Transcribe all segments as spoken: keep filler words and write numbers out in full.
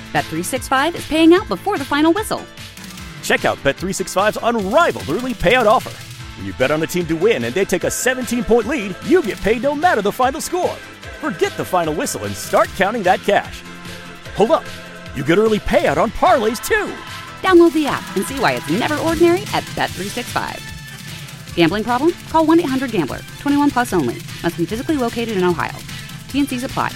Bet three sixty-five is paying out before the final whistle. Check out Bet three sixty-five's unrivaled early payout offer. When you bet on a team to win and they take a seventeen-point lead, you get paid no matter the final score. Forget the final whistle and start counting that cash. Hold up. You get early payout on parlays, too. Download the app and see why it's never ordinary at Bet three sixty-five. Gambling problem? Call one eight hundred gambler. twenty-one plus only. Must be physically located in Ohio. T and Cs apply.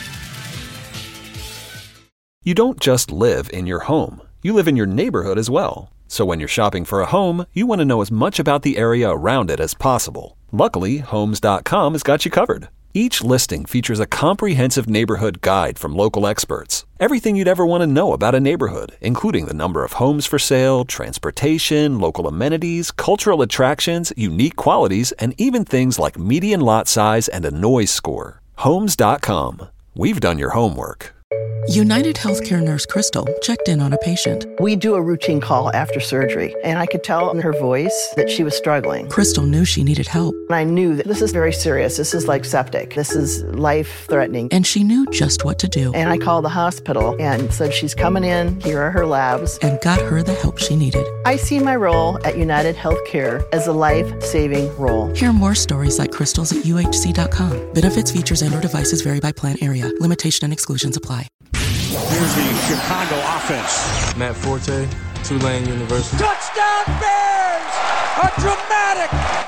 You don't just live in your home. You live in your neighborhood as well. So when you're shopping for a home, you want to know as much about the area around it as possible. Luckily, Homes dot com has got you covered. Each listing features a comprehensive neighborhood guide from local experts. Everything you'd ever want to know about a neighborhood, including the number of homes for sale, transportation, local amenities, cultural attractions, unique qualities, and even things like median lot size and a noise score. Homes dot com. We've done your homework. United Healthcare nurse Crystal checked in on a patient. We do a routine call after surgery, and I could tell in her voice that she was struggling. Crystal knew she needed help. And I knew that this is very serious. This is like septic. This is life-threatening. And she knew just what to do. And I called the hospital and said, she's coming in. Here are her labs. And got her the help she needed. I see my role at United Healthcare as a life-saving role. Hear more stories like Crystal's at U H C dot com. Benefits, features, and or devices vary by plan area. Limitation and exclusions apply. Here's the Chicago offense. Matt Forte, Tulane University. Touchdown Bears! A dramatic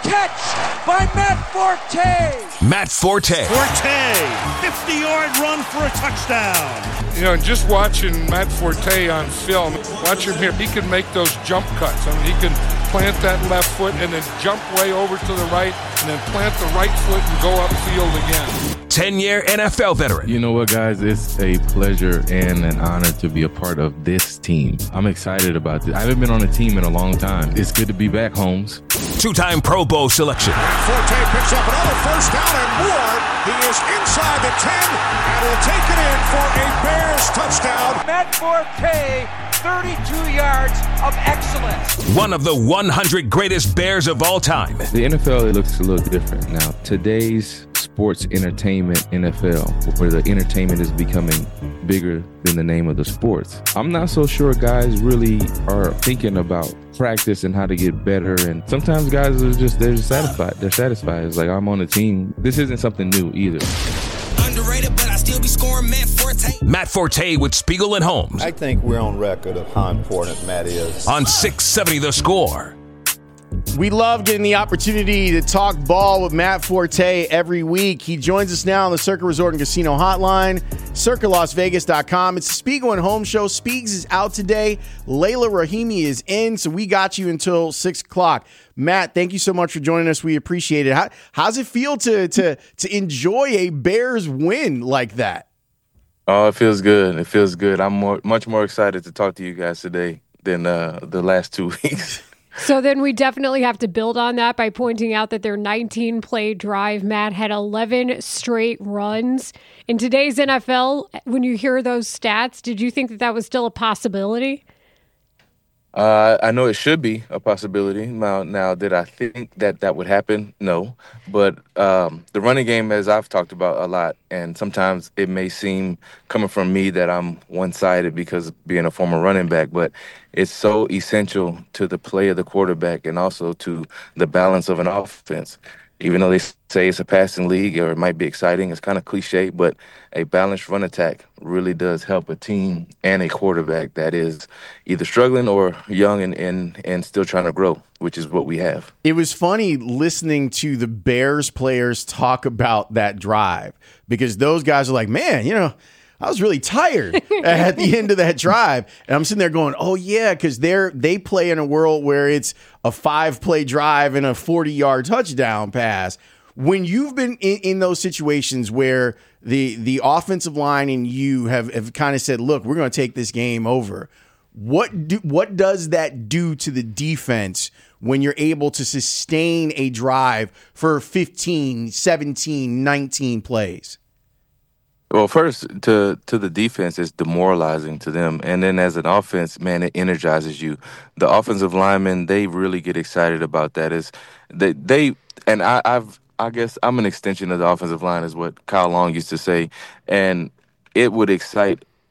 catch by Matt Forte. Matt Forte. Forte, fifty-yard run for a touchdown. You know, just watching Matt Forte on film, watch him here. He can make those jump cuts. I mean, he can plant that left foot and then jump way over to the right and then plant the right foot and go upfield again. ten-year N F L veteran. You know what, guys? It's a pleasure and an honor to be a part of this team. I'm excited about this. I haven't been on a team in a long time. It's good to be back, Holmes. Two-time Pro Bowl selection. Forte picks up another first down and more. He is inside the ten and will take it in for a Bears touchdown. Matt Forte, thirty-two yards of excellence. One of the one hundred greatest Bears of all time. The N F L, it looks a little different now. Today's sports entertainment N F L, where the entertainment is becoming bigger than the name of the sports. I'm not so sure guys really are thinking about practice and how to get better, and sometimes guys are just they're just satisfied. They're satisfied. It's like, I'm on the team. This isn't something new either. Underrated, but I still be scoring. Matt Forte. Matt Forte with Spiegel and Holmes. I think we're on record of how important Matt is. On six seventy The Score. We love getting the opportunity to talk ball with Matt Forte every week. He joins us now on the Circa Resort and Casino Hotline, circa las vegas dot com. It's the Spiegel and Holmes Show. Speaks is out today. Layla Rahimi is in, so we got you until six o'clock. Matt, thank you so much for joining us. We appreciate it. How, how's it feel to to to enjoy a Bears win like that? Oh, it feels good. It feels good. I'm more, much more excited to talk to you guys today than uh, the last two weeks. So then we definitely have to build on that by pointing out that their nineteen-play drive, Matt, had eleven straight runs. In today's N F L, when you hear those stats, did you think that that was still a possibility? Uh, I know it should be a possibility. Now, now, did I think that that would happen? No. But um, the running game, as I've talked about a lot, and sometimes it may seem coming from me that I'm one-sided because of being a former running back, but it's so essential to the play of the quarterback and also to the balance of an offense. Even though they say it's a passing league or it might be exciting, it's kind of cliche, but a balanced run attack really does help a team and a quarterback that is either struggling or young and, and, and still trying to grow, which is what we have. It was funny listening to the Bears players talk about that drive because those guys are like, man, you know, I was really tired at the end of that drive. And I'm sitting there going, oh, yeah, because they're they play in a world where it's a five-play drive and a forty-yard touchdown pass. When you've been in, in those situations where the the offensive line and you have, have kind of said, look, we're going to take this game over, what do, what does that do to the defense when you're able to sustain a drive for fifteen, seventeen, nineteen plays? Well, first, to to the defense, it's demoralizing to them. And then as an offense, man, it energizes you. The offensive linemen, they really get excited about that. Is they, they and I, I've, I guess I'm an extension of the offensive line is what Kyle Long used to say. And it would excite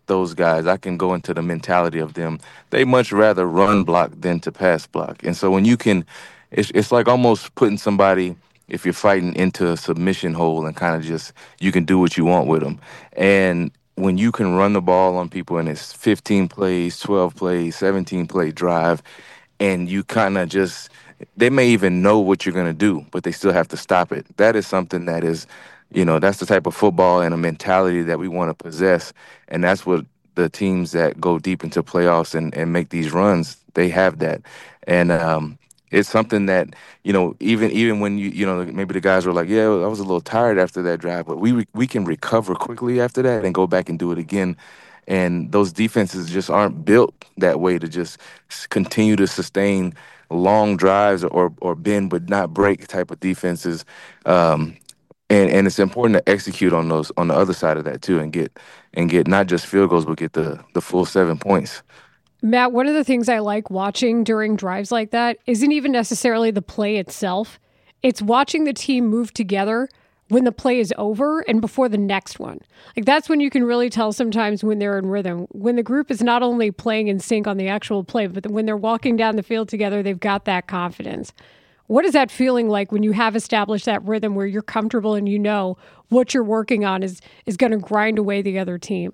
those guys. I can go into the mentality of them. They much rather run block than to pass block. And so when you can, it's, it's like almost putting somebody, if you're fighting, into a submission hole and kind of just, you can do what you want with them. And when you can run the ball on people and it's fifteen plays, twelve plays, seventeen play drive, and you kind of just, they may even know what you're going to do, but they still have to stop it. That is something that is, you know, that's the type of football and a mentality that we want to possess. And that's what the teams that go deep into playoffs and, and make these runs, they have that. And um, it's something that, you know, even even when, you you know, maybe the guys were like, yeah, I was a little tired after that drive, but we re- we can recover quickly after that and go back and do it again. And those defenses just aren't built that way to just continue to sustain long drives or or bend but not break type of defenses. Um, and and it's important to execute on those on the other side of that too, and get and get not just field goals but get the the full seven points. Matt, one of the things I like watching during drives like that isn't even necessarily the play itself. It's watching the team move together when the play is over and before the next one. Like, that's when you can really tell sometimes when they're in rhythm. When the group is not only playing in sync on the actual play, but when they're walking down the field together, they've got that confidence. What is that feeling like when you have established that rhythm where you're comfortable and you know what you're working on is is going to grind away the other team?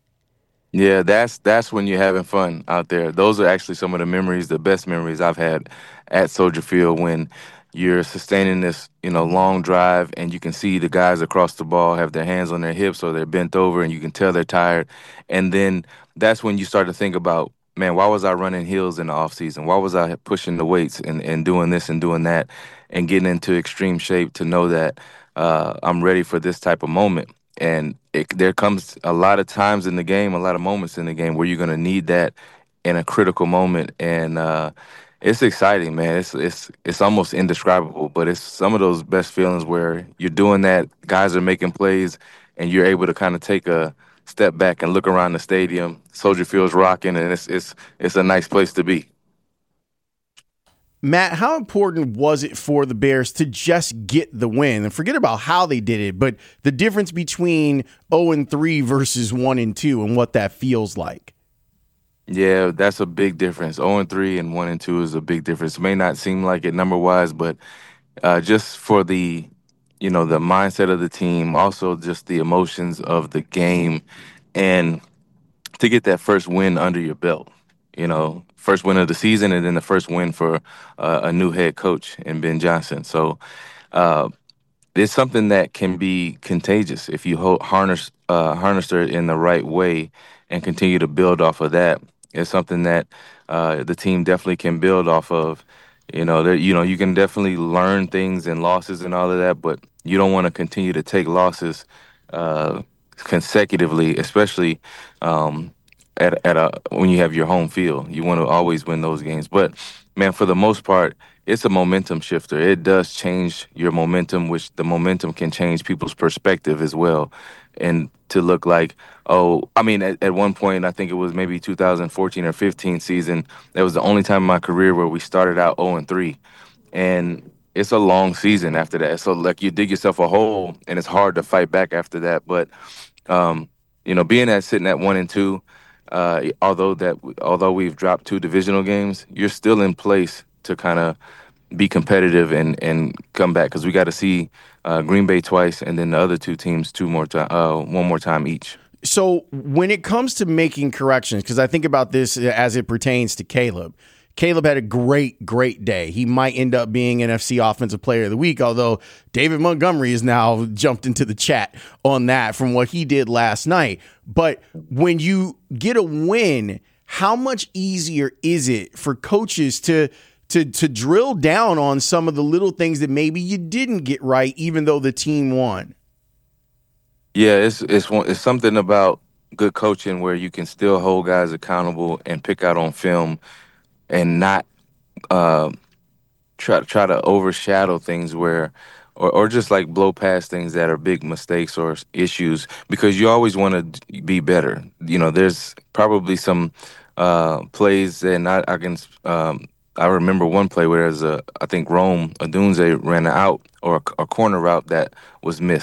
Yeah, that's that's when you're having fun out there. Those are actually some of the memories, the best memories I've had at Soldier Field, when you're sustaining this, you know, long drive and you can see the guys across the ball have their hands on their hips or they're bent over and you can tell they're tired. And then that's when you start to think about, man, why was I running hills in the off season? Why was I pushing the weights and, and doing this and doing that and getting into extreme shape to know that uh, I'm ready for this type of moment? And it, there comes a lot of times in the game, a lot of moments in the game where you're going to need that in a critical moment. And uh, it's exciting, man. It's it's it's almost indescribable, but it's some of those best feelings where you're doing that, guys are making plays, and you're able to kind of take a step back and look around the stadium. Soldier Field's rocking, and it's it's it's a nice place to be. Matt, how important was it for the Bears to just get the win? And forget about how they did it, but the difference between oh and three versus one and two and what that feels like. Yeah, that's a big difference. oh and three and one and two is a big difference. It may not seem like it number-wise, but uh, just for the, you know, the mindset of the team, also just the emotions of the game, and to get that first win under your belt, you know, first win of the season and then the first win for uh, a new head coach in Ben Johnson. So uh, it's something that can be contagious if you ho- harness uh, harness it in the right way and continue to build off of that. It's something that uh, the team definitely can build off of. You know, there, you know, you can definitely learn things and losses and all of that, but you don't want to continue to take losses uh, consecutively, especially um, at at a when you have your home field. You want to always win those games. But man, for the most part, it's a momentum shifter. It does change your momentum, which the momentum can change people's perspective as well. And to look like, oh, I mean, at, at one point, I think it was maybe two thousand fourteen or fifteen season, that was the only time in my career where we started out oh and three. And it's a long season after that. So, like, you dig yourself a hole, and it's hard to fight back after that. But, um, you know, being at sitting at one and two, uh, although that although we've dropped two divisional games, you're still in place to kind of be competitive and, and come back, because we got to see uh, Green Bay twice and then the other two teams two more time, uh, one more time each. So when it comes to making corrections, because I think about this as it pertains to Caleb, Caleb had a great, great day. He might end up being N F C Offensive Player of the Week, although David Montgomery has now jumped into the chat on that from what he did last night. But when you get a win, how much easier is it for coaches to to to drill down on some of the little things that maybe you didn't get right, even though the team won? Yeah, it's it's it's something about good coaching where you can still hold guys accountable and pick out on film and not uh, try try to overshadow things where, or, or just like blow past things that are big mistakes or issues, because you always want to be better. You know, there's probably some uh, plays, and I, I can um, I remember one play where there's a I think Rome Odunze ran an out or a, a corner route that was missed.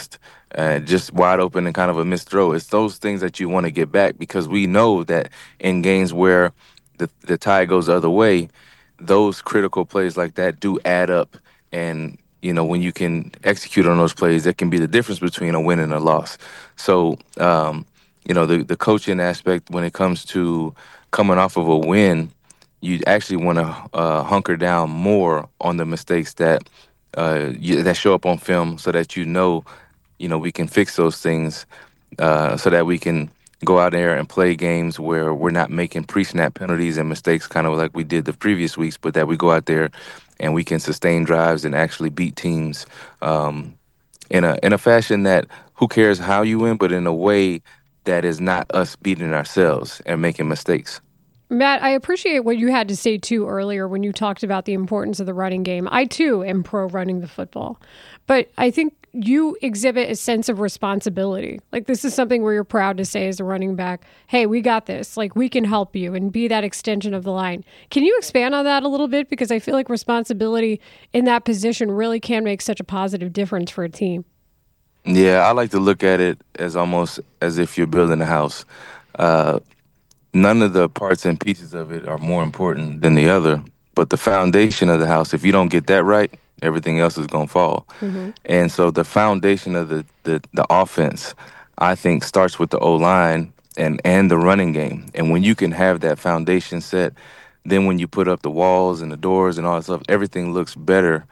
uh, just wide open and kind of a missed throw. It's those things that you want to get back, because we know that in games where the, the tide goes the other way, those critical plays like that do add up. And, you know, when you can execute on those plays, that can be the difference between a win and a loss. So, um, you know, the, the coaching aspect when it comes to coming off of a win, you actually want to uh, hunker down more on the mistakes that uh, you, that show up on film, so that you know, you know, we can fix those things, uh, so that we can go out there and play games where we're not making pre-snap penalties and mistakes, kind of like we did the previous weeks, but that we go out there and we can sustain drives and actually beat teams um, in a in a fashion that, who cares how you win, but in a way that is not us beating ourselves and making mistakes. Matt, I appreciate what you had to say, too, earlier when you talked about the importance of the running game. I, too, am pro running the football. But I think you exhibit a sense of responsibility. Like, this is something where you're proud to say as a running back, hey, we got this. Like, we can help you and be that extension of the line. Can you expand on that a little bit? Because I feel like responsibility in that position really can make such a positive difference for a team. Yeah, I like to look at it as almost as if you're building a house. Uh None of the parts and pieces of it are more important than the other, but the foundation of the house, if you don't get that right, everything else is going to fall. Mm-hmm. And so the foundation of the, the, the offense, I think, starts with the O-line and, and the running game. And when you can have that foundation set, then when you put up the walls and the doors and all that stuff, everything looks better,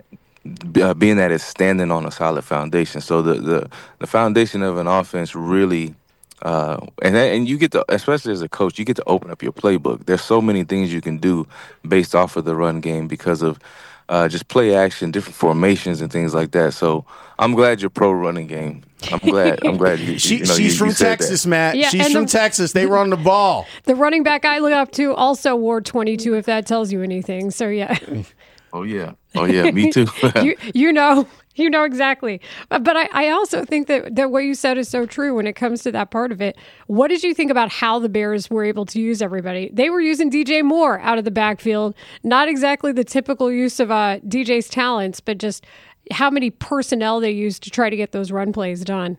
uh, being that it's standing on a solid foundation. So the, the, the foundation of an offense really... Uh, and and you get to, especially as a coach, you get to open up your playbook. There's so many things you can do based off of the run game because of uh, just play action, different formations, and things like that. So I'm glad you're pro running game. I'm glad. I'm glad you. she, you know, she's you, from you said Texas, that. Matt. Yeah, she's from the, Texas. They run the ball. The running back I look up to also wore twenty-two, if that tells you anything. So yeah. Oh yeah. Oh yeah. Me too. you you know. You know exactly. But I, I also think that, that what you said is so true when it comes to that part of it. What did you think about how the Bears were able to use everybody? They were using D J Moore out of the backfield. Not exactly the typical use of uh, D J's talents, but just how many personnel they used to try to get those run plays done.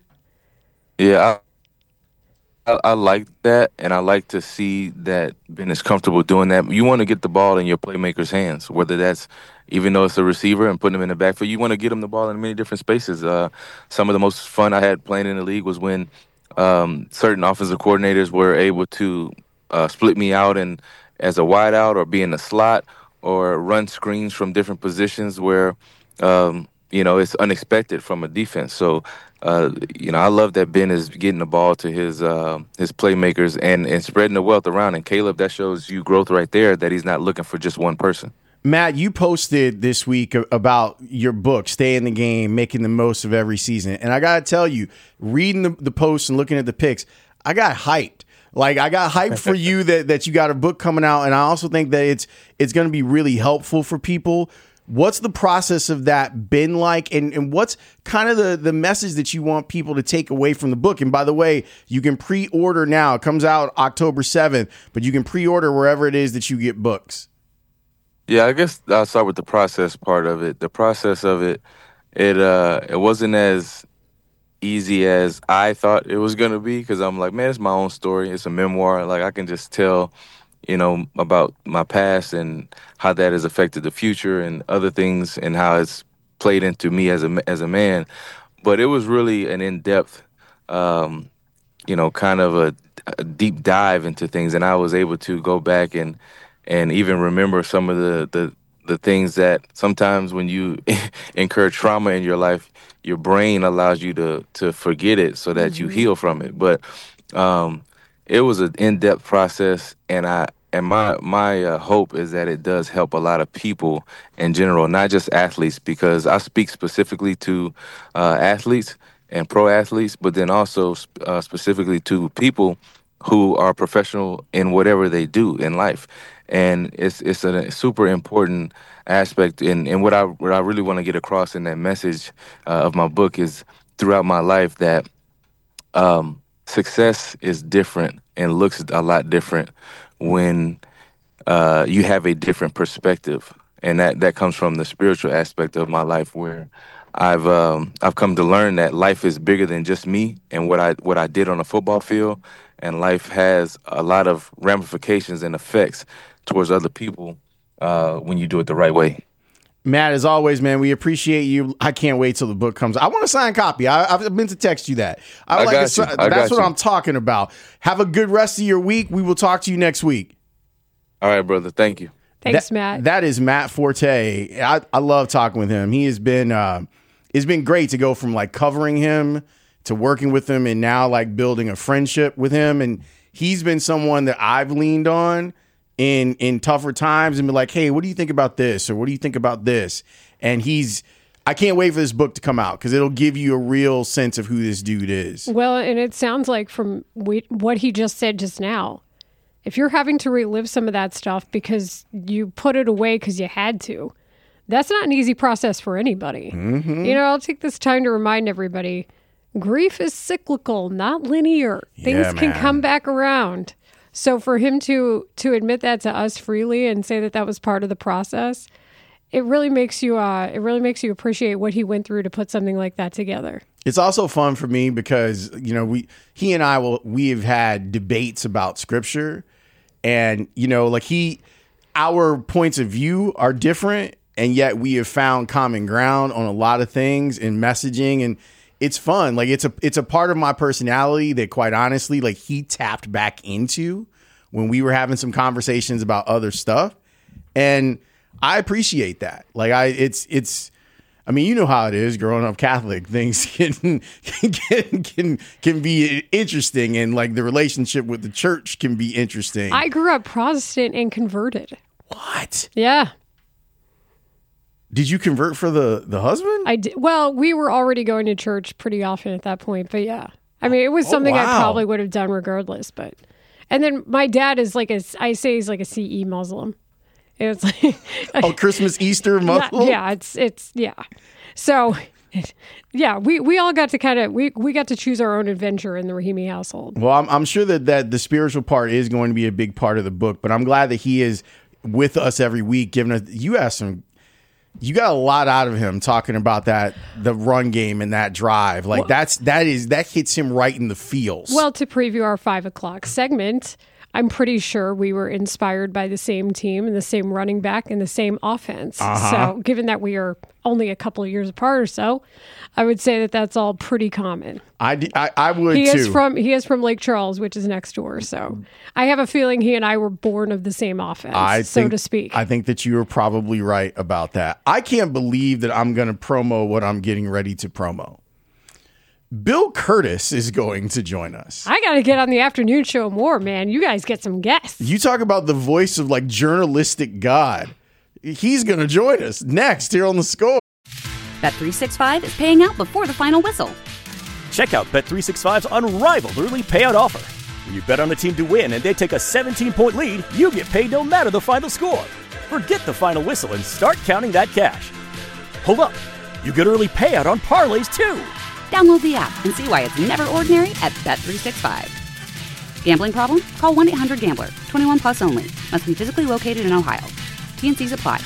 Yeah, I, I, I like that, and I like to see that Ben is comfortable doing that. You want to get the ball in your playmaker's hands, whether that's even though it's a receiver and putting him in the backfield, you want to get him the ball in many different spaces. Uh, some of the most fun I had playing in the league was when um, certain offensive coordinators were able to uh, split me out and as a wideout or be in the slot or run screens from different positions where, um, you know, it's unexpected from a defense. So, uh, you know, I love that Ben is getting the ball to his uh, his playmakers and, and spreading the wealth around. And Caleb, that shows you growth right there, that he's not looking for just one person. Matt, you posted this week about your book, Stay in the Game, Making the Most of Every Season. And I got to tell you, reading the, the posts and looking at the pics, I got hyped. Like, I got hyped for you that, that you got a book coming out. And I also think that it's it's going to be really helpful for people. What's the process of that been like? And, and what's kind of the, the message that you want people to take away from the book? And by the way, you can pre-order now. It comes out October seventh, but you can pre-order wherever it is that you get books. Yeah, I guess I'll start with the process part of it. The process of it, it uh, it wasn't as easy as I thought it was going to be, because I'm like, man, it's my own story. It's a memoir. Like, I can just tell, you know, about my past and how that has affected the future and other things and how it's played into me as a, as a man. But it was really an in-depth, um, you know, kind of a, a deep dive into things. And I was able to go back and and even remember some of the, the, the things that sometimes when you incur trauma in your life, your brain allows you to to forget it so that mm-hmm. you heal from it. But um, it was an in-depth process, and I and my my uh, hope is that it does help a lot of people in general, not just athletes, because I speak specifically to uh, athletes and pro athletes, but then also uh, specifically to people who are professional in whatever they do in life. And it's it's a super important aspect. And, and what I what I really want to get across in that message uh, of my book is throughout my life that um, success is different and looks a lot different when uh, you have a different perspective. And that, that comes from the spiritual aspect of my life, where I've um, I've come to learn that life is bigger than just me and what I what I did on the football field, and life has a lot of ramifications and effects towards other people uh, when you do it the right way. Matt, as always, man, we appreciate you. I can't wait till the book comes. I want a signed copy. I, I've been to text you that. I, I like got a, you. I That's got what you. I'm talking about. Have a good rest of your week. We will talk to you next week. All right, brother. Thank you. Thanks, that, Matt. That is Matt Forte. I, I love talking with him. He has been uh, it's been great to go from like covering him to working with him and now like building a friendship with him. And he's been someone that I've leaned on in in tougher times and be like, hey, what do you think about this? Or what do you think about this? And he's, I can't wait for this book to come out because it'll give you a real sense of who this dude is. Well, and it sounds like from we, what he just said just now, if you're having to relive some of that stuff because you put it away because you had to, that's not an easy process for anybody. Mm-hmm. You know, I'll take this time to remind everybody, grief is cyclical, not linear. Things Yeah, can man. come back around. So for him to to admit that to us freely and say that that was part of the process, it really makes you uh, it really makes you appreciate what he went through to put something like that together. It's also fun for me because, you know, we he and I will we have had debates about scripture and, you know, like he our points of view are different and yet we have found common ground on a lot of things in messaging and it's fun. Like it's a it's a part of my personality that quite honestly, like he tapped back into when we were having some conversations about other stuff. And I appreciate that. Like I, it's, it's, I mean, you know how it is growing up Catholic, things can, can, can, can be interesting. And like the relationship with the church can be interesting. I grew up Protestant and converted. What? Yeah. Did you convert for the, the husband? I did. Well, we were already going to church pretty often at that point, but yeah. I mean, it was Oh, something wow. I probably would have done regardless, but, and then my dad is like a, I say he's like a C E Muslim. It's like, oh, Christmas, Easter, Muslim? Yeah, yeah, it's, it's, yeah. So, yeah, we, we all got to kind of, we, we got to choose our own adventure in the Rahimi household. Well, I'm, I'm sure that, that the spiritual part is going to be a big part of the book, but I'm glad that he is with us every week, giving us, you have some, you got a lot out of him talking about that, the run game and that drive. Like well, that's, that is, that hits him right in the feels. Well, to preview our five o'clock segment, I'm pretty sure we were inspired by the same team and the same running back and the same offense. Uh-huh. So given that we are only a couple of years apart or so, I would say that that's all pretty common. I, I, I would he too. Is from, he is from Lake Charles, which is next door. So I have a feeling he and I were born of the same offense, I so think, to speak. I think that you are probably right about that. I can't believe that I'm going to promo what I'm getting ready to promo. Bill Curtis is going to join us. I got to get on the afternoon show more, man. You guys get some guests. You talk about the voice of like journalistic God. He's going to join us next here on The Score. Bet three sixty-five is paying out before the final whistle. Check out Bet three sixty-five's unrivaled early payout offer. When you bet on a team to win and they take a seventeen-point lead, you get paid no matter the final score. Forget the final whistle and start counting that cash. Hold up. You get early payout on parlays too. Download the app and see why it's never ordinary at Bet three sixty-five. Gambling problem? Call one eight hundred gambler. twenty-one plus only. Must be physically located in Ohio. T N Cs apply.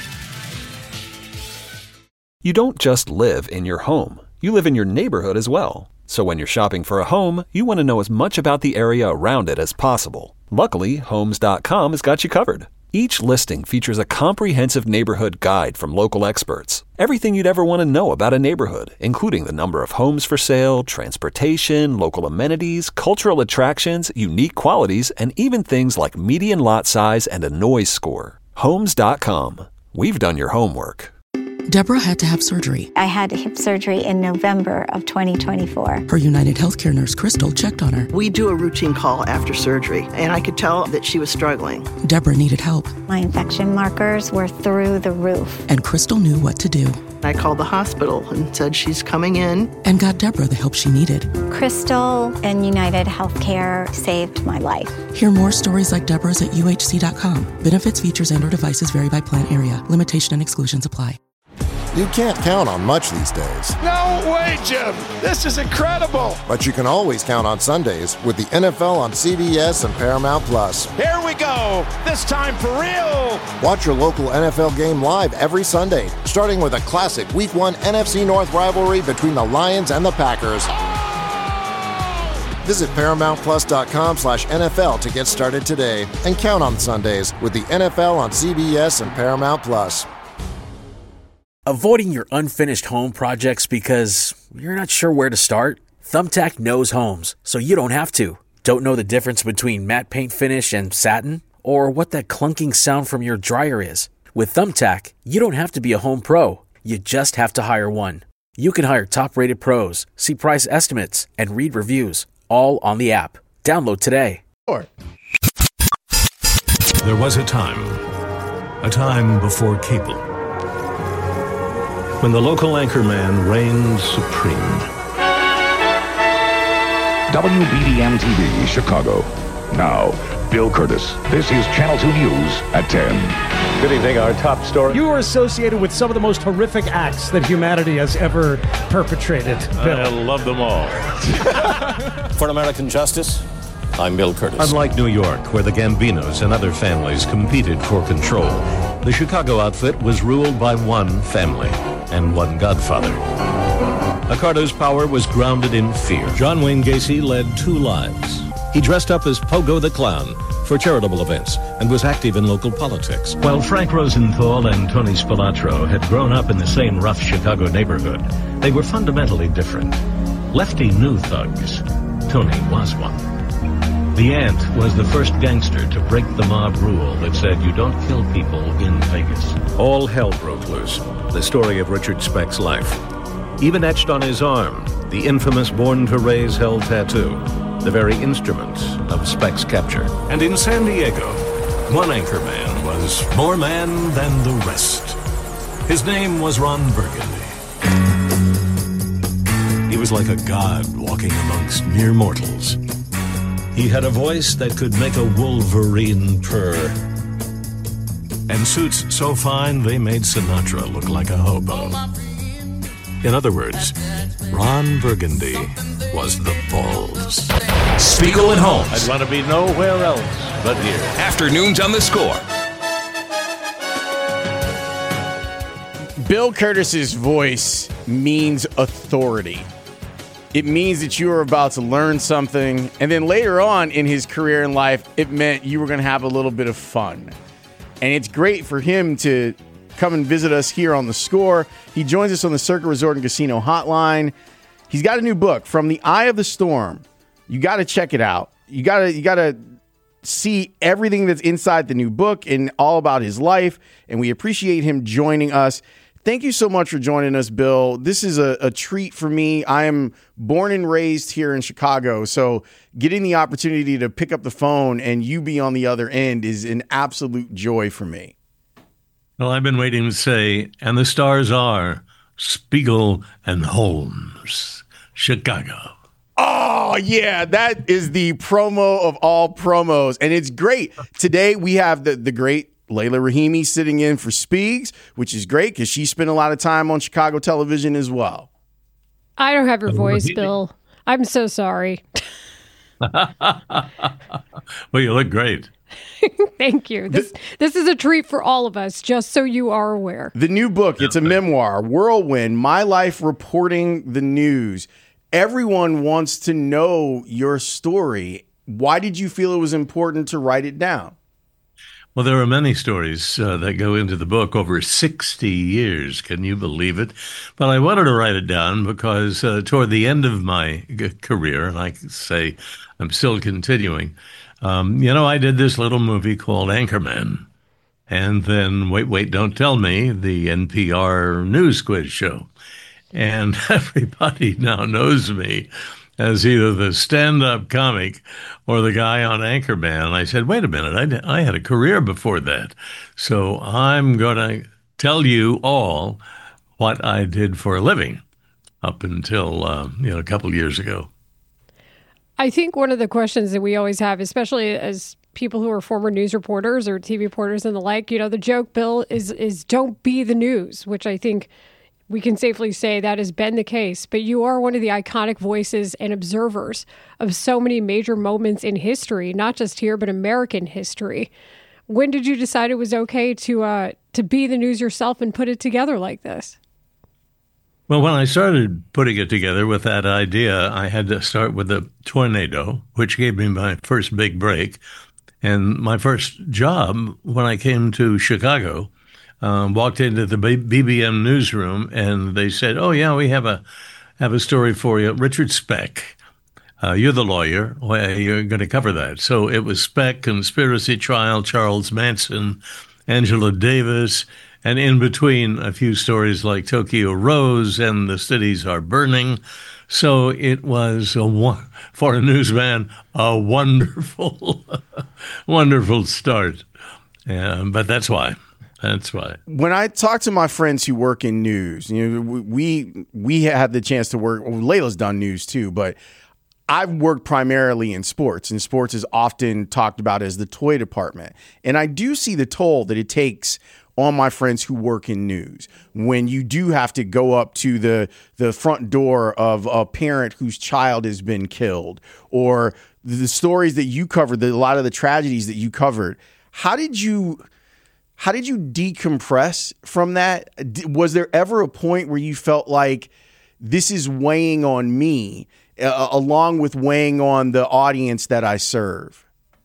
You don't just live in your home. You live in your neighborhood as well. So when you're shopping for a home, you want to know as much about the area around it as possible. Luckily, Homes dot com has got you covered. Each listing features a comprehensive neighborhood guide from local experts. Everything you'd ever want to know about a neighborhood, including the number of homes for sale, transportation, local amenities, cultural attractions, unique qualities, and even things like median lot size and a noise score. Homes dot com. We've done your homework. Deborah had to have surgery. I had hip surgery in November of twenty twenty-four. Her United Healthcare nurse, Crystal, checked on her. We do a routine call after surgery, and I could tell that she was struggling. Deborah needed help. My infection markers were through the roof. And Crystal knew what to do. I called the hospital and said she's coming in. And got Deborah the help she needed. Crystal and United Healthcare saved my life. Hear more stories like Deborah's at U H C dot com. Benefits, features, and or devices vary by plan area. Limitation and exclusions apply. You can't count on much these days. No way, Jim. This is incredible. But you can always count on Sundays with the N F L on C B S and Paramount Plus. Here we go. This time for real. Watch your local N F L game live every Sunday, starting with a classic Week one N F C North rivalry between the Lions and the Packers. Visit ParamountPlus.com slash NFL to get started today and count on Sundays with the N F L on C B S and Paramount Plus. Avoiding your unfinished home projects because you're not sure where to start? Thumbtack knows homes, so you don't have to. Don't know the difference between matte paint finish and satin? Or what that clunking sound from your dryer is? With Thumbtack, you don't have to be a home pro. You just have to hire one. You can hire top-rated pros, see price estimates, and read reviews. All on the app. Download today. Sure. There was a time, a time before cable, when the local anchorman reigned supreme. W B D M T V, Chicago. Now, Bill Curtis. This is Channel two News at ten. Good evening. Our top story. You are associated with some of the most horrific acts that humanity has ever perpetrated, Bill. I love them all. For American justice, I'm Bill Curtis. Unlike New York, where the Gambinos and other families competed for control, the Chicago outfit was ruled by one family and one godfather. Accardo's power was grounded in fear. John Wayne Gacy led two lives. He dressed up as Pogo the Clown for charitable events and was active in local politics. While Frank Rosenthal and Tony Spilatro had grown up in the same rough Chicago neighborhood, they were fundamentally different. Lefty knew thugs. Tony was one. The Ant was the first gangster to break the mob rule that said you don't kill people in Vegas. All hell broke loose. The story of Richard Speck's life. Even etched on his arm, the infamous Born to Raise Hell tattoo, the very instrument of Speck's capture. And in San Diego, one anchorman was more man than the rest. His name was Ron Burgundy. He was like a god walking amongst mere mortals. He had a voice that could make a wolverine purr. And suits so fine they made Sinatra look like a hobo. In other words, Ron Burgundy was the balls. Spiegel and Holmes. I'd want to be nowhere else but here. Afternoons on the Score. Bill Curtis's voice means authority. It means that you are about to learn something, and then later on in his career and life, it meant you were going to have a little bit of fun. And it's great for him to come and visit us here on The Score. He joins us on the Circa Resort and Casino Hotline. He's got a new book, From the Eye of the Storm. You got to check it out. You got to you got to see everything that's inside the new book and all about his life, and we appreciate him joining us. Thank you so much for joining us, Bill. This is a, a treat for me. I am born and raised here in Chicago, so getting the opportunity to pick up the phone and you be on the other end is an absolute joy for me. Well, I've been waiting to say, and the stars are Spiegel and Holmes, Chicago. Oh, yeah, that is the promo of all promos, and it's great. Today, we have the, the great Layla Rahimi sitting in for Speegs, which is great because she spent a lot of time on Chicago television as well. I don't have your voice, Bill. I'm so sorry. Well, you look great. Thank you. This this is a treat for all of us, just so you are aware. The new book, it's a memoir, Whirlwind, My Life Reporting the News. Everyone wants to know your story. Why did you feel it was important to write it down? Well, there are many stories uh, that go into the book over sixty years. Can you believe it? But I wanted to write it down because uh, toward the end of my g- career, and I can say I'm still continuing, um, you know, I did this little movie called Anchorman. And then, Wait, Wait, Don't Tell Me, the N P R news quiz show. And everybody now knows me as either the stand-up comic or the guy on Anchorman. And I said, wait a minute, I, I had a career before that. So I'm going to tell you all what I did for a living up until, uh, you know, a couple of years ago. I think one of the questions that we always have, especially as people who are former news reporters or T V reporters and the like, you know, the joke, Bill, is is don't be the news, which I think we can safely say that has been the case, but you are one of the iconic voices and observers of so many major moments in history, not just here, but American history. When did you decide it was okay to uh, to be the news yourself and put it together like this? Well, when I started putting it together with that idea, I had to start with the tornado, which gave me my first big break. And my first job when I came to Chicago, um, walked into the B B M newsroom, and they said, "Oh yeah, we have a have a story for you, Richard Speck. Uh, you're the lawyer. Well, you're going to cover that." So it was Speck, conspiracy trial, Charles Manson, Angela Davis, and in between a few stories like Tokyo Rose and The Cities Are Burning. So it was, a, for a newsman, a wonderful, wonderful start. Yeah, but that's why. That's why. When I talk to my friends who work in news, you know, we we had the chance to work. Well, Layla's done news too, but I've worked primarily in sports, and sports is often talked about as the toy department. And I do see the toll that it takes on my friends who work in news when you do have to go up to the the front door of a parent whose child has been killed, or the stories that you covered, the, a lot of the tragedies that you covered. How did you how did you decompress from that? Was there ever a point where you felt like this is weighing on me, uh, along with weighing on the audience that I serve?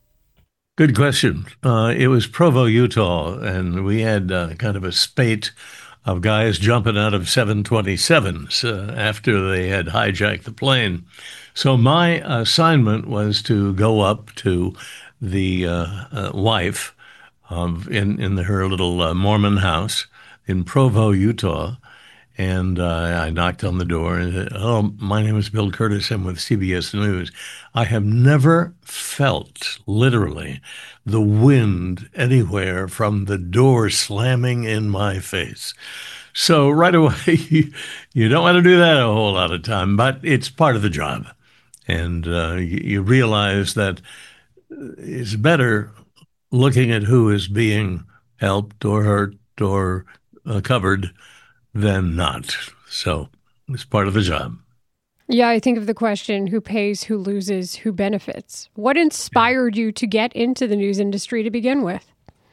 Good question. Uh, it was Provo, Utah, and we had uh, kind of a spate of guys jumping out of seven twenty-sevens uh, after they had hijacked the plane. So my assignment was to go up to the uh, uh, wife of, in, in her little uh, Mormon house in Provo, Utah, and uh, I knocked on the door and said, "Oh, my name is Bill Kurtis. I'm with C B S News." I have never felt, literally, the wind anywhere from the door slamming in my face. So right away, you, you don't want to do that a whole lot of time, but it's part of the job. And uh, you, you realize that it's better looking at who is being helped or hurt or uh, covered than not. So it's part of the job. Yeah, I think of the question, who pays, who loses, who benefits? What inspired you to get into the news industry to begin with?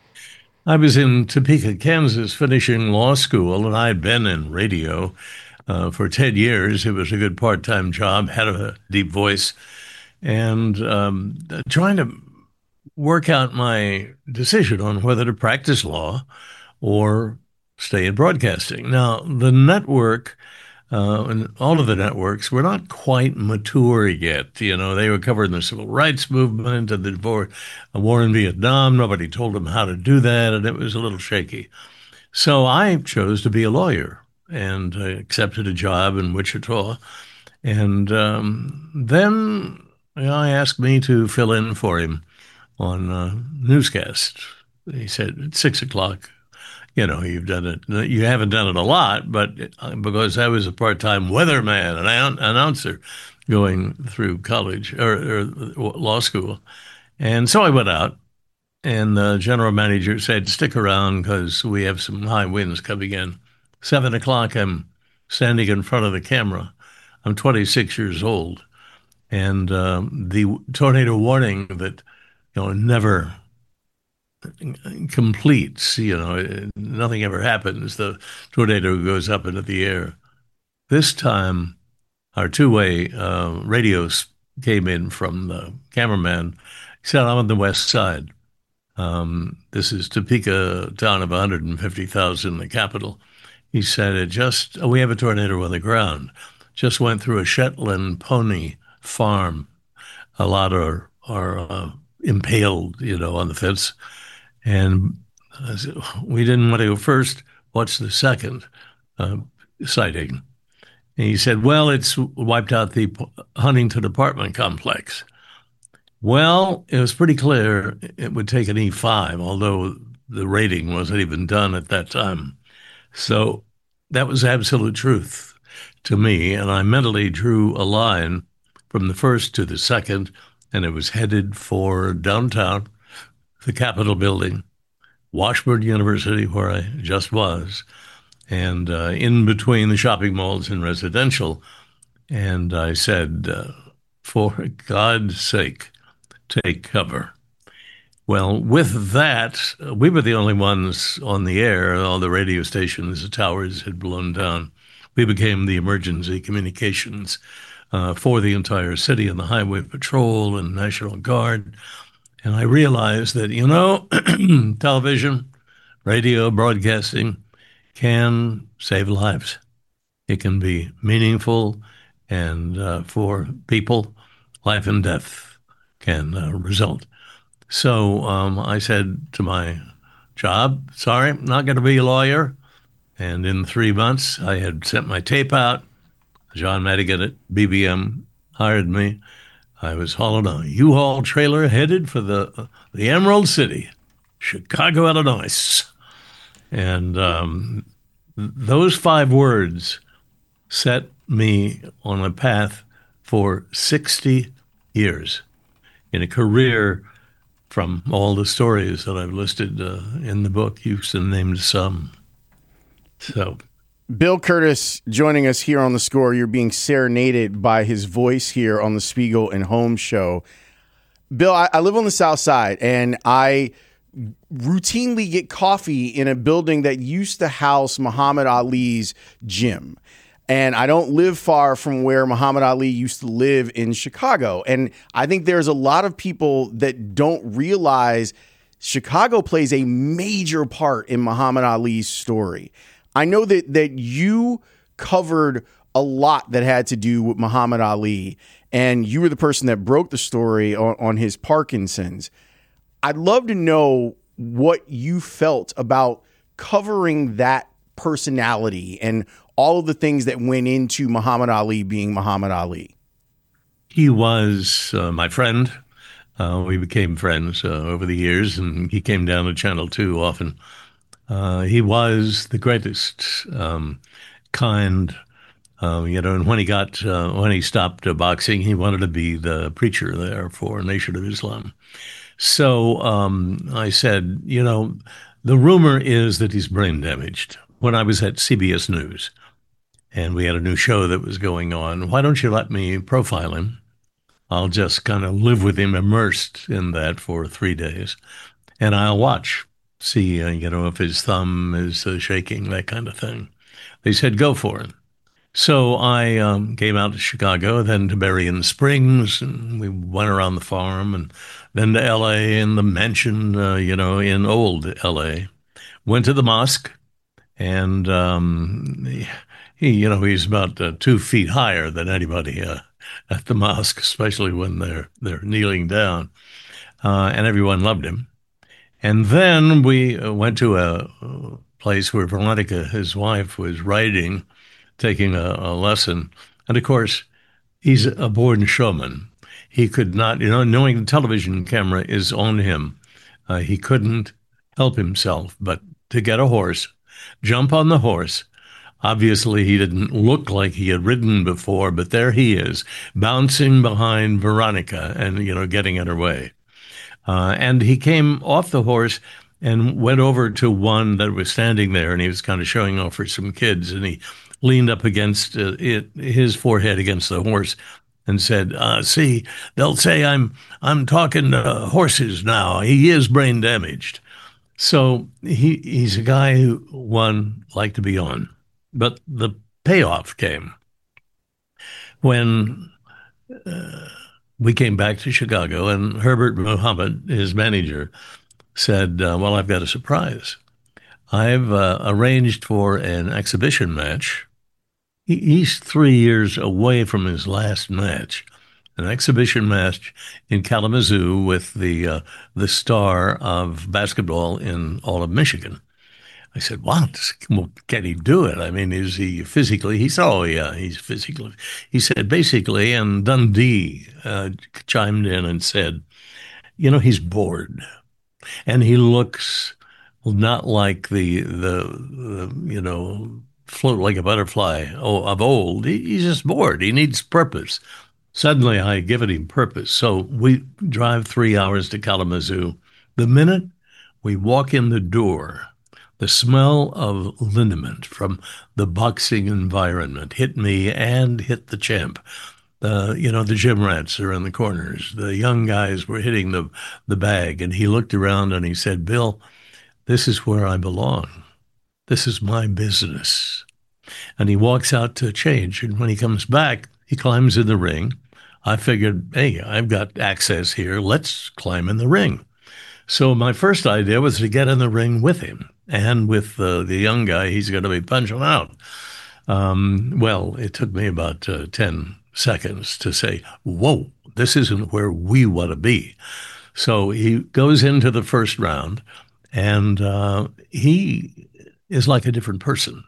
I was in Topeka, Kansas, finishing law school, and I had been in radio uh, for ten years. It was a good part-time job, had a deep voice, and um, trying to work out my decision on whether to practice law or stay in broadcasting. Now, the network, uh, and all of the networks were not quite mature yet. You know, they were covering the civil rights movement and the war, war in Vietnam. Nobody told them how to do that, and it was a little shaky. So I chose to be a lawyer and I accepted a job in Wichita. And um, then you know, I asked me to fill in for him on a newscast. He said, at six o'clock, you know, you've done it. You haven't done it a lot, but because I was a part-time weatherman, an announcer going through college or, or law school. And so I went out, and the general manager said, stick around because we have some high winds coming in. Seven o'clock, I'm standing in front of the camera. I'm twenty-six years old. And um, the tornado warning that, you know, never completes, you know, nothing ever happens. The tornado goes up into the air. This time, our two-way uh, radios came in from the cameraman. He said, I'm on the west side. Um, this is Topeka, town of one hundred fifty thousand, the capital. He said, it just, oh, we have a tornado on the ground. Just went through a Shetland pony farm. A lot are, are uh, impaled, you know, on the fence. And I said, we didn't want to go first. What's the second uh, sighting? And he said, well, it's wiped out the Huntington apartment complex. Well, it was pretty clear it would take an E five, although the rating wasn't even done at that time. So that was absolute truth to me. And I mentally drew a line from the first to the second, and it was headed for downtown, the Capitol building, Washburn University, where I just was. and uh, in between the shopping malls and residential. And I said, uh, for God's sake, take cover. Well, with that, we were the only ones on the air. All the radio stations, the towers had blown down. We became the emergency communications uh, for the entire city and the Highway Patrol and National Guard. And I realized that, you know, television, radio, broadcasting can save lives. It can be meaningful, and uh, for people, life and death can uh, result. So um, I said to my job, sorry, I'm not going to be a lawyer. And in three months, I had sent my tape out. John Madigan at B B M hired me. I was hauling a U-Haul trailer headed for the the Emerald City, Chicago, Illinois. And um, those five words set me on a path for sixty years in a career. From all the stories that I've listed uh, in the book, Houston named some. So, Bill Kurtis joining us here on The Score. You're being serenaded by his voice here on the Spiegel and Holmes show. Bill, I, I live on the South Side, and I routinely get coffee in a building that used to house Muhammad Ali's gym. And I don't live far from where Muhammad Ali used to live in Chicago. And I think there's a lot of people that don't realize Chicago plays a major part in Muhammad Ali's story. I know that that you covered a lot that had to do with Muhammad Ali, and you were the person that broke the story on, on his Parkinson's. I'd love to know what you felt about covering that personality and all of the things that went into Muhammad Ali being Muhammad Ali. He was uh, my friend. Uh, we became friends uh, over the years, and he came down to Channel two often. Uh, he was the greatest, um, kind, uh, you know, and when he got, uh, when he stopped uh, boxing, he wanted to be the preacher there for Nation of Islam. So um, I said, you know, the rumor is that he's brain damaged. When I was at C B S News, and we had a new show that was going on, why don't you let me profile him? I'll just kind of live with him, immersed in that for three days, and I'll watch, see, uh, you know, if his thumb is uh, shaking, that kind of thing. They said, go for it. So I um, came out to Chicago, then to Berrien Springs, and we went around the farm, and then to L A and the mansion, uh, you know, in old L A. Went to the mosque, and um, he, you know, he's about uh, two feet higher than anybody uh, at the mosque, especially when they're they're kneeling down, uh, and everyone loved him. And then we went to a place where Veronica, his wife, was writing, taking a, a lesson. And of course, he's a born showman. He could not, you know, knowing the television camera is on him, uh, he couldn't help himself but to get a horse, jump on the horse. Obviously, he didn't look like he had ridden before, but there he is, bouncing behind Veronica and, you know, getting in her way. Uh, and he came off the horse and went over to one that was standing there, and he was kind of showing off for some kids, and he leaned up against uh, it, his forehead against the horse and said, uh, see, they'll say I'm I'm talking to horses now. He is brain damaged. So he he's a guy who one liked to be on. But the payoff came when uh, we came back to Chicago, and Herbert Muhammad, his manager, said, uh, well, I've got a surprise. I've uh, arranged for an exhibition match. He, he's three years away from his last match, an exhibition match in Kalamazoo with the uh, the star of basketball in all of Michigan. I said, what? Well, can he do it? I mean, is he physically? He said, oh, yeah, he's physically. He said, basically, and Dundee uh, chimed in and said, you know, he's bored. And he looks not like the, the, the you know, float like a butterfly of old. He, he's just bored. He needs purpose. Suddenly, I had given him purpose. So we drive three hours to Kalamazoo. The minute we walk in the door, The smell of liniment from the boxing environment hit me and hit the champ. Uh, you know, the gym rats are in the corners. The young guys were hitting the, the bag, and he looked around and he said, Bill, this is where I belong. This is my business. And he walks out to change, and when he comes back, he climbs in the ring. I figured, hey, I've got access here. Let's climb in the ring. So my first idea was to get in the ring with him and with uh, the young guy he's going to be punching out. Um, well, it took me about uh, ten seconds to say, whoa, this isn't where we want to be. So he goes into the first round, and uh, he is like a different person.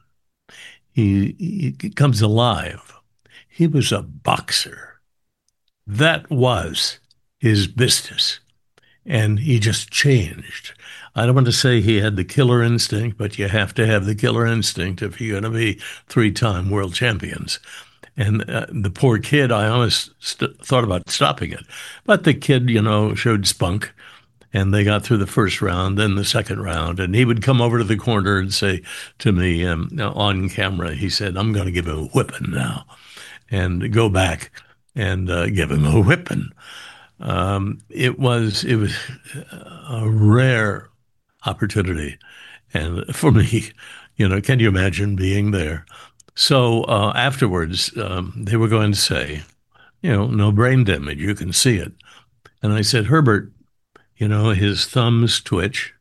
He, he comes alive. He was a boxer. That was his business. And he just changed. I don't want to say he had the killer instinct, but you have to have the killer instinct if you're going to be three-time world champions. And uh, the poor kid, I almost st- thought about stopping it. But the kid, you know, showed spunk, and they got through the first round, then the second round. And he would come over to the corner and say to me um, on camera, he said, I'm going to give him a whipping now. And go back and uh, give him a whipping. Um, it was it was a rare opportunity, and for me, you know, can you imagine being there? So uh, afterwards, um, they were going to say, you know, no brain damage, you can see it. And I said, Herbert, you know, his thumbs twitch.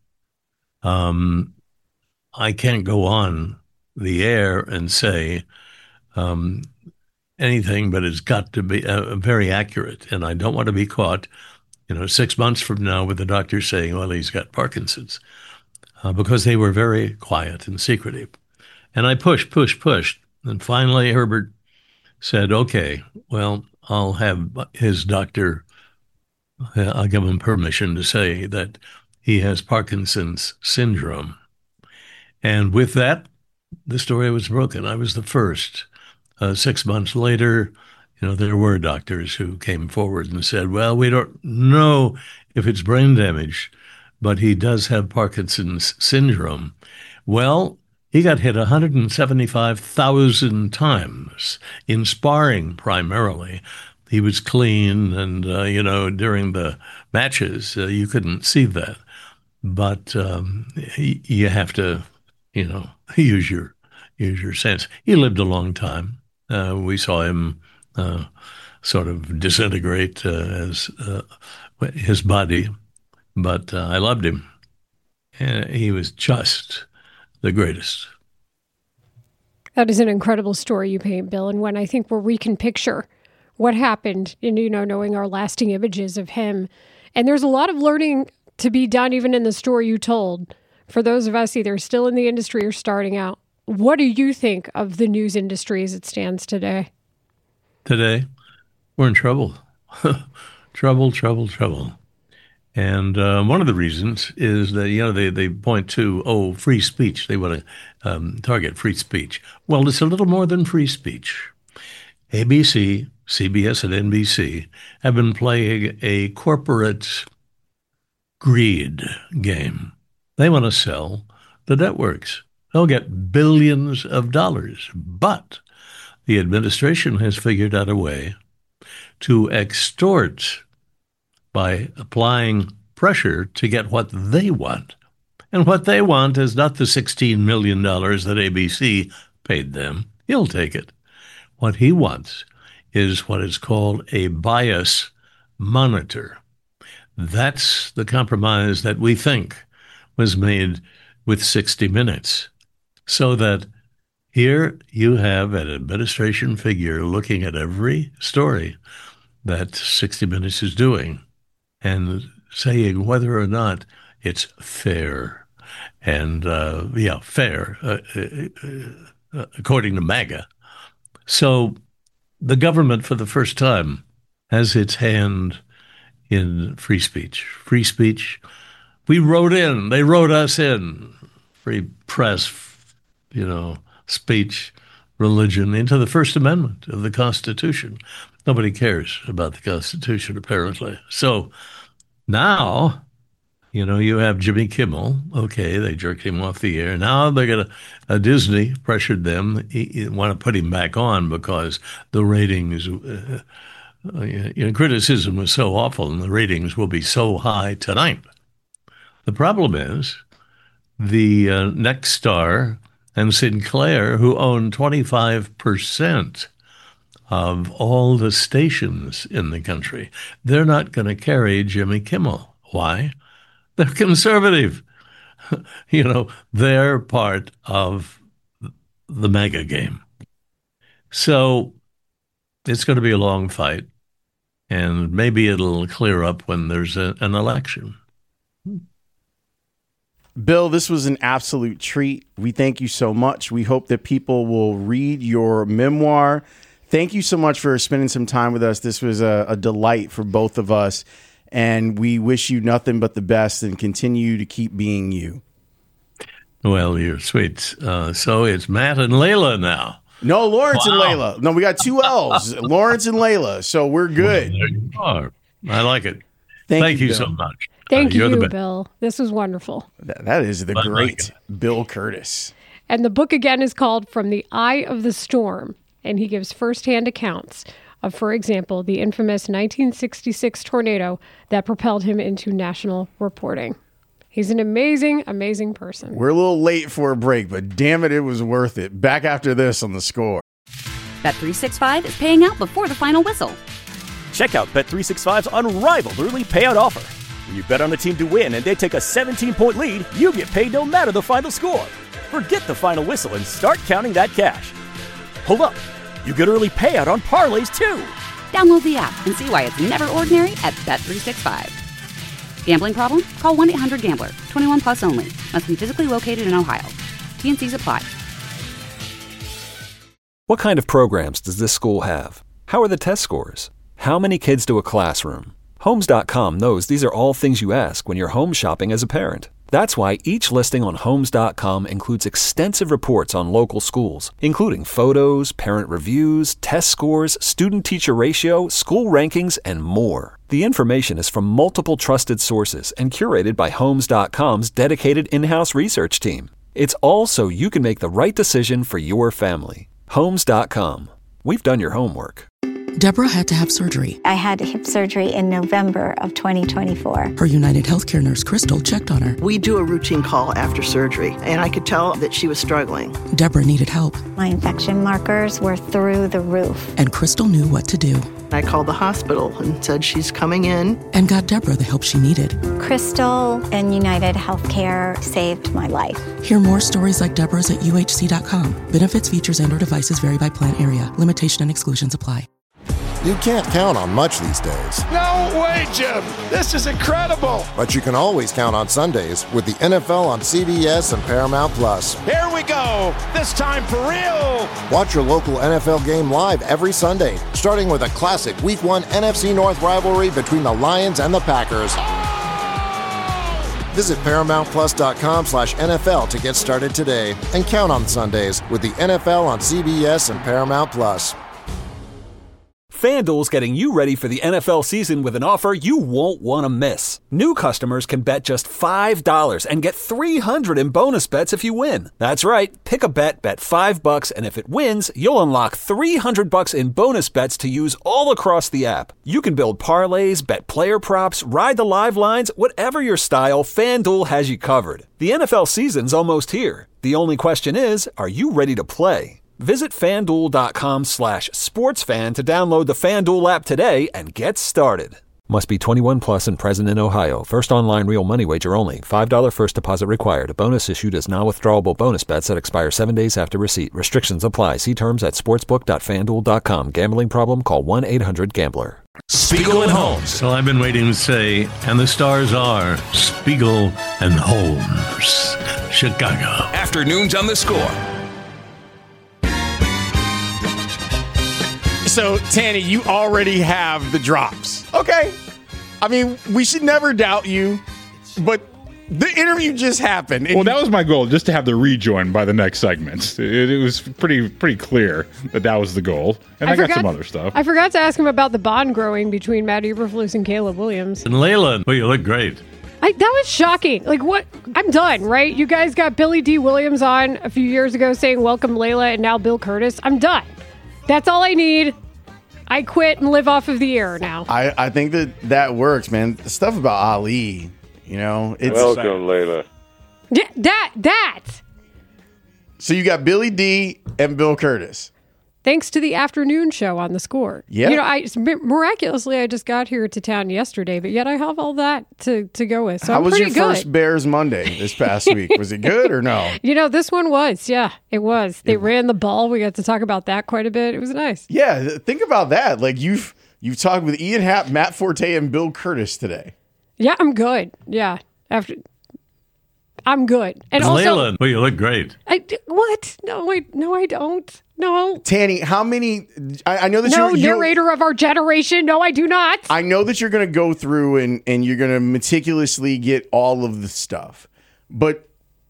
Um, I can't go on the air and say um, anything, but it's got to be uh, very accurate. And I don't want to be caught, you know, six months from now with the doctor saying, well, he's got Parkinson's, uh, because they were very quiet and secretive. And I pushed, pushed, pushed. And finally, Herbert said, okay, well, I'll have his doctor, uh, I'll give him permission to say that he has Parkinson's syndrome. And with that, the story was broken. I was the first. Uh, six months later, you know, there were doctors who came forward and said, well, we don't know if it's brain damage, but he does have Parkinson's syndrome. Well, he got hit one hundred seventy-five thousand times in sparring primarily. He was clean, and, uh, you know, during the matches, uh, you couldn't see that. But um, he, you have to, you know, use your, use your sense. He lived a long time. Uh, we saw him uh, sort of disintegrate uh, as uh, his body, but uh, I loved him. And he was just the greatest. That is an incredible story you paint, Bill. And when I think where we can picture what happened, in, you know, knowing our lasting images of him, and there's a lot of learning to be done even in the story you told for those of us either still in the industry or starting out. What do you think of the news industry as it stands today? Today, we're in trouble. trouble, trouble, trouble. And uh, one of the reasons is that, you know, they, they point to, oh, free speech. They want to um, target free speech. Well, it's a little more than free speech. A B C, C B S, and N B C have been playing a corporate greed game. They want to sell the networks. They'll get billions of dollars, but the administration has figured out a way to extort by applying pressure to get what they want. And what they want is not the sixteen million dollars that A B C paid them. He'll take it. What he wants is what is called a bias monitor. That's the compromise that we think was made with sixty minutes. So that here you have an administration figure looking at every story that sixty minutes is doing and saying whether or not it's fair. And, uh, yeah, fair, uh, uh, according to MAGA. So the government, for the first time, has its hand in free speech. Free speech. We wrote in, they wrote us in, free press, you know, speech, religion, into the First Amendment of the Constitution. Nobody cares about the Constitution, apparently. So now You know, you have Jimmy Kimmel. Okay, they jerked him off the air. Now they're going to, uh, Disney pressured them, he, he want to put him back on because the ratings, uh, uh, you know, criticism was so awful and the ratings will be so high tonight. The problem is the uh, Next Star and Sinclair, who own twenty-five percent of all the stations in the country, they're not going to carry Jimmy Kimmel. Why? They're conservative. You know, they're part of the mega game. So it's going to be a long fight, and maybe it'll clear up when there's a, an election. Bill, this was an absolute treat. We thank you so much. We hope that people will read your memoir. Thank you so much for spending some time with us. This was a, a delight for both of us. And we wish you nothing but the best and continue to keep being you. Well, you're sweet. Uh, so it's Matt and Layla now. No, Lawrence Wow. and Layla. No, we got two L's. Lawrence and Layla. So we're good. Well, there you are. I like it. Thank, Thank you, you Bill. so much. Thank Uh, you're the you, best. Bill. This was wonderful. That, that is the Bye, great Bill Curtis. And the book again is called From the Eye of the Storm, and he gives firsthand accounts of, for example, the infamous nineteen sixty-six tornado that propelled him into national reporting. He's an amazing, amazing person. We're a little late for a break, but damn it, it was worth it. Back after this on The Score. Bet three sixty-five is paying out before the final whistle. Check out Bet three sixty-five's unrivaled early payout offer. When you bet on a team to win and they take a seventeen-point lead, you get paid no matter the final score. Forget the final whistle and start counting that cash. Hold up. You get early payout on parlays, too. Download the app and see why it's never ordinary at Bet three sixty-five. Gambling problem? Call one eight hundred gambler. twenty-one plus only. Must be physically located in Ohio. T and C's apply. What kind of programs does this school have? How are the test scores? How many kids do a classroom? Homes dot com knows these are all things you ask when you're home shopping as a parent. That's why each listing on Homes dot com includes extensive reports on local schools, including photos, parent reviews, test scores, student-teacher ratio, school rankings, and more. The information is from multiple trusted sources and curated by Homes dot com's dedicated in-house research team. It's all so you can make the right decision for your family. Homes dot com. We've done your homework. Deborah had to have surgery. I had hip surgery in November of twenty twenty-four. Her United Healthcare nurse, Crystal, checked on her. We do a routine call after surgery, and I could tell that she was struggling. Deborah needed help, My infection markers were through the roof. and Crystal knew what to do I called the hospital and said she's coming in. and got Deborah the help she needed. Crystal and United Healthcare saved my life. Hear more stories like Deborah's at U H C dot com. Benefits, features, and/or devices vary by plan area. Limitation and exclusions apply. You can't count on much these days, No way, Jim. This is incredible. but you can always count on Sundays with the N F L on C B S and Paramount Plus. Here we go. This time for real. Watch your local N F L game live every Sunday, starting with a classic Week one N F C North rivalry between the Lions and the Packers. Visit Paramount Plus dot com slash N F L to get started today and count on Sundays with the N F L on C B S and Paramount Plus. FanDuel's getting you ready for the N F L season with an offer you won't want to miss. New customers can bet just five dollars and get three hundred dollars in bonus bets if you win. That's right. Pick a bet, bet five bucks, and if it wins, you'll unlock three hundred bucks in bonus bets to use all across the app. You can build parlays, bet player props, ride the live lines, whatever your style, FanDuel has you covered. The N F L season's almost here. The only question is, are you ready to play? Visit FanDuel.com slash sportsfan to download the FanDuel app today and get started. Must be twenty-one plus and present in Ohio. First online real money wager only. five dollars first deposit required. A bonus issued as non-withdrawable bonus bets that expire seven days after receipt. Restrictions apply. See terms at sportsbook dot fan duel dot com. Gambling problem? Call one eight hundred gambler. Spiegel and Holmes. So I've been waiting to say, and the stars are Spiegel and Holmes. Chicago. Afternoons on The Score. So, Tanny, you already have the drops. Okay. I mean, we should never doubt you, but the interview just happened. Well, that was my goal, just to have the rejoin by the next segment. It, it was pretty pretty clear that that was the goal. And I, I got some other stuff. I forgot to ask him about the bond growing between Matt Eberflus and Caleb Williams. And Layla, well, you look great. I, that was shocking. Like, what? I'm done, right? You guys got Billy D. Williams on a few years ago saying, welcome, Layla, and now Bill Curtis. I'm done. That's all I need. I quit and live off of the air now. I, I think that that works, man. The stuff about Ali, you know. It's welcome, Layla. Yeah, that, that. So you got Billy D. and Bill Curtis. Thanks to the afternoon show on The Score. Yeah. You know, I miraculously I just got here to town yesterday, but yet I have all that to, to go with. So How I'm was pretty your good. first Bears Monday this past week? Was it good or no? You know, this one was. Yeah, it was. They it, ran the ball. We got to talk about that quite a bit. It was nice. Yeah, think about that. Like you've you've talked with Ian Happ, Matt Forte, and Bill Curtis today. Yeah, I'm good. Yeah, after. I'm good. And also, Layla, well, you look great. I, what? No, I, no, I don't. No. Tanny, how many? I, I know that no you're, you're narrator of our generation. No, I do not. I know that you're going to go through and, and you're going to meticulously get all of the stuff. But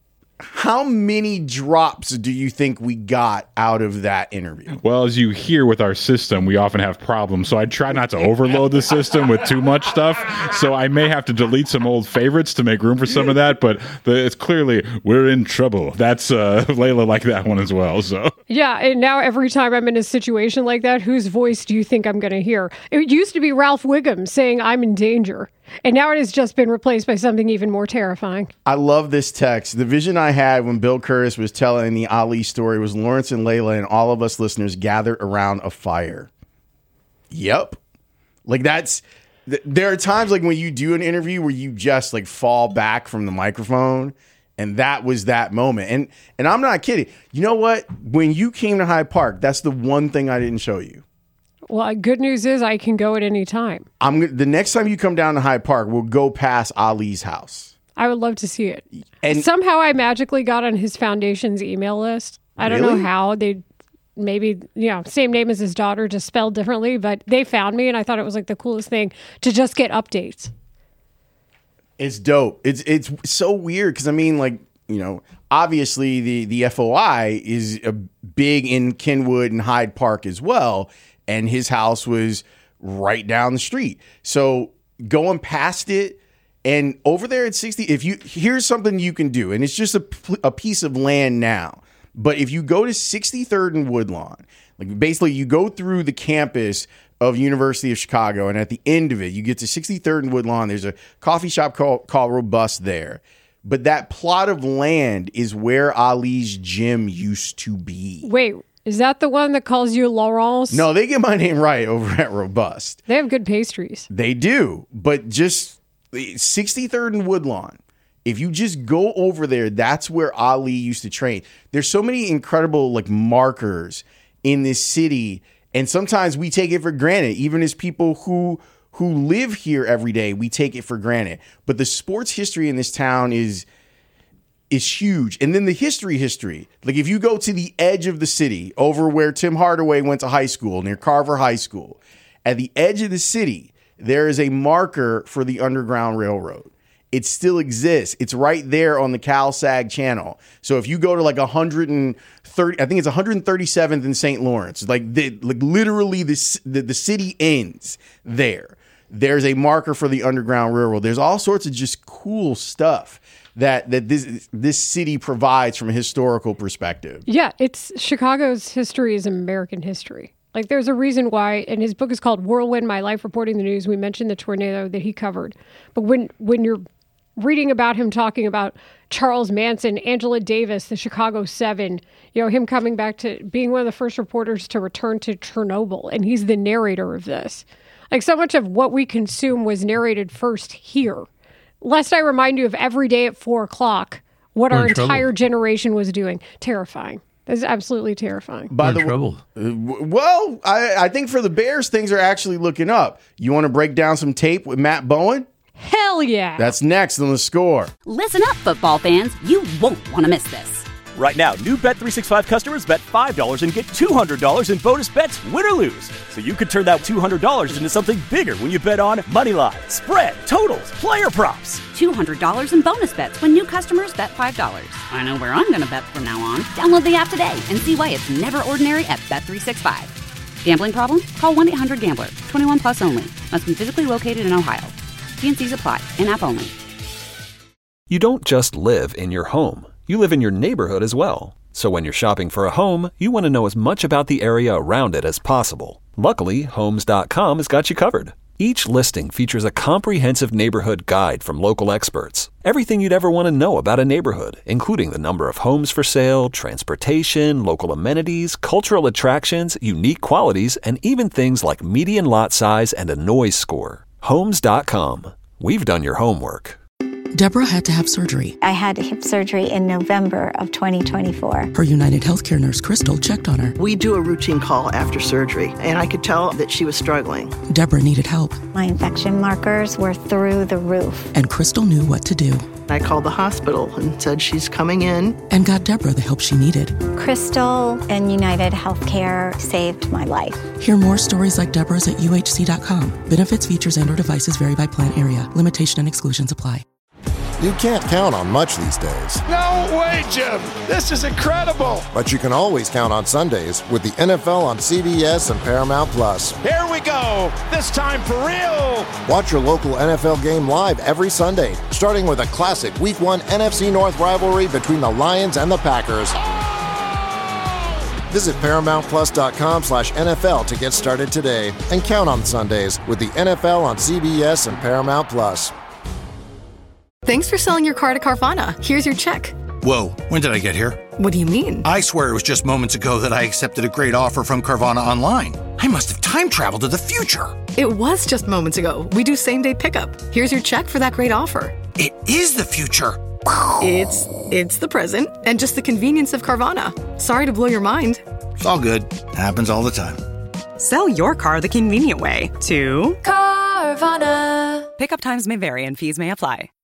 how many drops do you think we got out of that interview? Well, as you hear with our system, we often have problems. So I try not to overload the system with too much stuff. So I may have to delete some old favorites to make room for some of that. But the, it's clearly we're in trouble. That's uh, Layla like that one as well. So yeah, and now every time I'm in a situation like that, whose voice do you think I'm going to hear? It used to be Ralph Wiggum saying I'm in danger. And now it has just been replaced by something even more terrifying. I love this text. The vision I had when Bill Curtis was telling the Ali story was Lawrence and Layla and all of us listeners gathered around a fire. Yep. Like that's, th- there are times like when you do an interview where you just like fall back from the microphone. And that was that moment. And and I'm not kidding. You know what? When you came to Hyde Park, that's the one thing I didn't show you. Well, good news is I can go at any time. I'm the next time you come down to Hyde Park, we'll go past Ali's house. I would love to see it. And somehow I magically got on his foundation's email list. I don't Really? know how. They maybe, you know, same name as his daughter, just spelled differently, but they found me and I thought it was like the coolest thing to just get updates. It's dope. It's it's so weird because I mean, like, you know, obviously the the F O I is a big in Kenwood and Hyde Park as well, and his house was right down the street. So going past it and over there at sixty, if you here's something you can do, and it's just a, a piece of land now. But if you go to sixty-third and Woodlawn, like basically you go through the campus of University of Chicago, and at the end of it, you get to sixty-third and Woodlawn. There's a coffee shop called, called Robust there. But that plot of land is where Ali's gym used to be. Wait, is that the one that calls you Laurence? No, they get my name right over at Robust. They have good pastries. They do, but just sixty-third and Woodlawn. If you just go over there, that's where Ali used to train. There's so many incredible like markers in this city. And sometimes we take it for granted, even as people who who live here every day, we take it for granted. But the sports history in this town is is huge. And then the history history. Like if you go to the edge of the city, over where Tim Hardaway went to high school, near Carver High School, at the edge of the city, there is a marker for the Underground Railroad. It still exists. It's right there on the Cal-Sag channel. So if you go to like one hundred thirty, I think it's one hundred thirty-seventh in Saint Lawrence, like the, like literally the, the the city ends there. There's a marker for the Underground Railroad. There's all sorts of just cool stuff that that this this city provides from a historical perspective. Yeah, it's Chicago's history is American history. Like there's a reason why, and his book is called Whirlwind, My Life Reporting the News. We mentioned the tornado that he covered. But when when you're reading about him talking about Charles Manson, Angela Davis, the Chicago Seven, you know, him coming back to being one of the first reporters to return to Chernobyl. And he's the narrator of this. Like so much of what we consume was narrated first here. Lest I remind you of every day at four o'clock, what We're our in entire trouble. generation was doing. Terrifying. That's absolutely terrifying. By We're the in trouble. w- well, I, I think for the Bears, things are actually looking up. You want to break down some tape with Matt Bowen? Hell yeah. That's next on The Score. Listen up, football fans. You won't want to miss this. Right now, new Bet three sixty-five customers bet five dollars and get two hundred dollars in bonus bets, win or lose. So you could turn that two hundred dollars into something bigger when you bet on money line, spread, totals, player props. two hundred dollars in bonus bets when new customers bet five dollars. I know where I'm going to bet from now on. Download the app today and see why it's never ordinary at Bet three sixty-five. Gambling problem? Call one eight hundred gambler. twenty-one plus only. Must be physically located in Ohio. T and C's apply. In-app only. You don't just live in your home. You live in your neighborhood as well. So when you're shopping for a home, you want to know as much about the area around it as possible. Luckily, Homes dot com has got you covered. Each listing features a comprehensive neighborhood guide from local experts. Everything you'd ever want to know about a neighborhood, including the number of homes for sale, transportation, local amenities, cultural attractions, unique qualities, and even things like median lot size and a noise score. Homes dot com. We've done your homework. Deborah had to have surgery. I had hip surgery in November of twenty twenty-four. Her United Healthcare nurse, Crystal, checked on her. We do a routine call after surgery, and I could tell that she was struggling. Deborah needed help. My infection markers were through the roof. And Crystal knew what to do. I called the hospital and said she's coming in. And got Deborah the help she needed. Crystal and United Healthcare saved my life. Hear more stories like Deborah's at U H C dot com. Benefits, features, and or devices vary by plan area. Limitation and exclusions apply. You can't count on much these days. No way, Jim. This is incredible. But you can always count on Sundays with the N F L on C B S and Paramount Plus. Here we go. This time for real. Watch your local N F L game live every Sunday, starting with a classic Week one N F C North rivalry between the Lions and the Packers. Visit Paramount Plus dot com slash N F L to get started today and count on Sundays with the N F L on C B S and Paramount Plus. Thanks for selling your car to Carvana. Here's your check. Whoa, when did I get here? What do you mean? I swear it was just moments ago that I accepted a great offer from Carvana online. I must have time traveled to the future. It was just moments ago. We do same-day pickup. Here's your check for that great offer. It is the future. It's it's the present and just the convenience of Carvana. Sorry to blow your mind. It's all good. Happens all the time. Sell your car the convenient way to Carvana. Pickup times may vary and fees may apply.